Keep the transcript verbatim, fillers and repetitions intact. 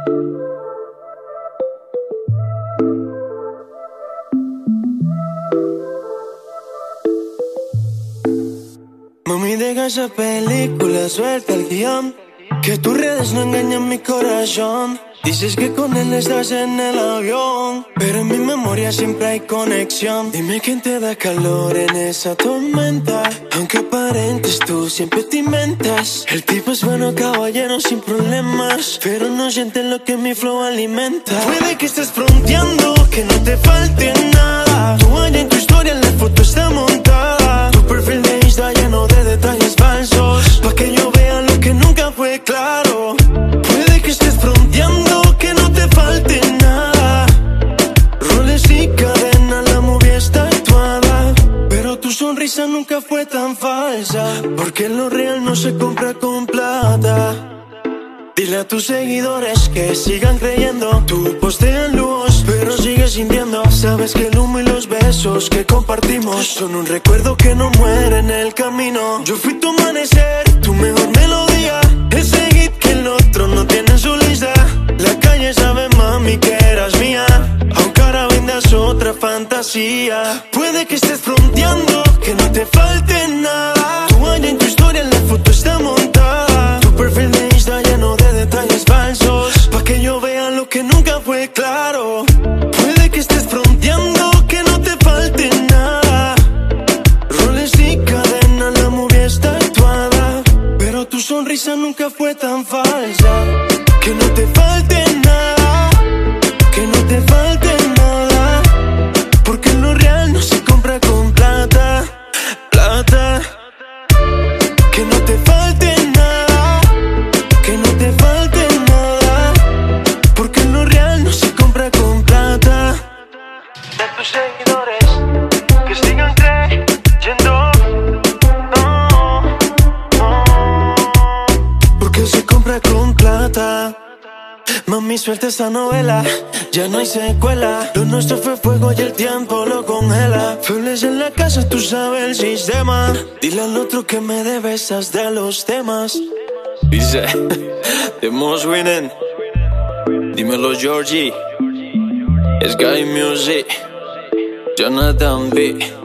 Mami, deja esa película, suelta el guión, que tus redes no engañan mi corazón. Dices que con él estás en el avión, pero en mi memoria siempre hay conexión. Dime quién te da calor en esa tormenta. Aunque aparentes, tú siempre te inventas. El tipo es bueno, caballero, sin problemas, pero no siente lo que mi flow alimenta. Puede que estés fronteando, que no te falte nada. Tú allá en tu historia, la foto está montada. Tu perfil de Insta lleno de detalles falsos, pa' que yo vea lo que nunca fue claro. Puede que estés fronteando, que no te falte nada. Roles y cadena, la movie está actuada, pero tu sonrisa nunca fue tan falsa, porque lo real no se compra con plata. Dile a tus seguidores que sigan creyendo. Tú posteas lujos, pero sigues sintiendo. Sabes que el humo y los besos que compartimos son un recuerdo que no muere en el camino. Yo fui tu amanecer, tu mejor melodía, ese hit que el otro no tiene en su lista. La calle sabe, mami, que eras mía, aunque ahora vendas otra fantasía. Puede que estés fronteando, que no te falte nada. Tú allá en tu historia, la foto está montada. Tu perfil de Insta lleno de detalles falsos, pa' que yo vea lo que nunca fue claro. Puede que estés fronteando, que no te falte nada. Roles y cadena, la movie está actuada, pero tu sonrisa nunca fue tan falsa. Que no te falte nada, que no te falte nada, porque lo real no se compra con plata, plata. Que no te falte nada, que no te falte nada, porque lo real no se compra con plata. De tus seguidores, que sigan creyendo, no, no, porque se compra con plata. Mami, suelta esa novela, ya no hay secuela. Lo nuestro fue fuego y el tiempo lo congela. Febles en la casa, tú sabes el sistema. Dile al otro que me debes de los temas. Dice, the most winning. Dímelo, Georgie. Sky Music, Jonathan B.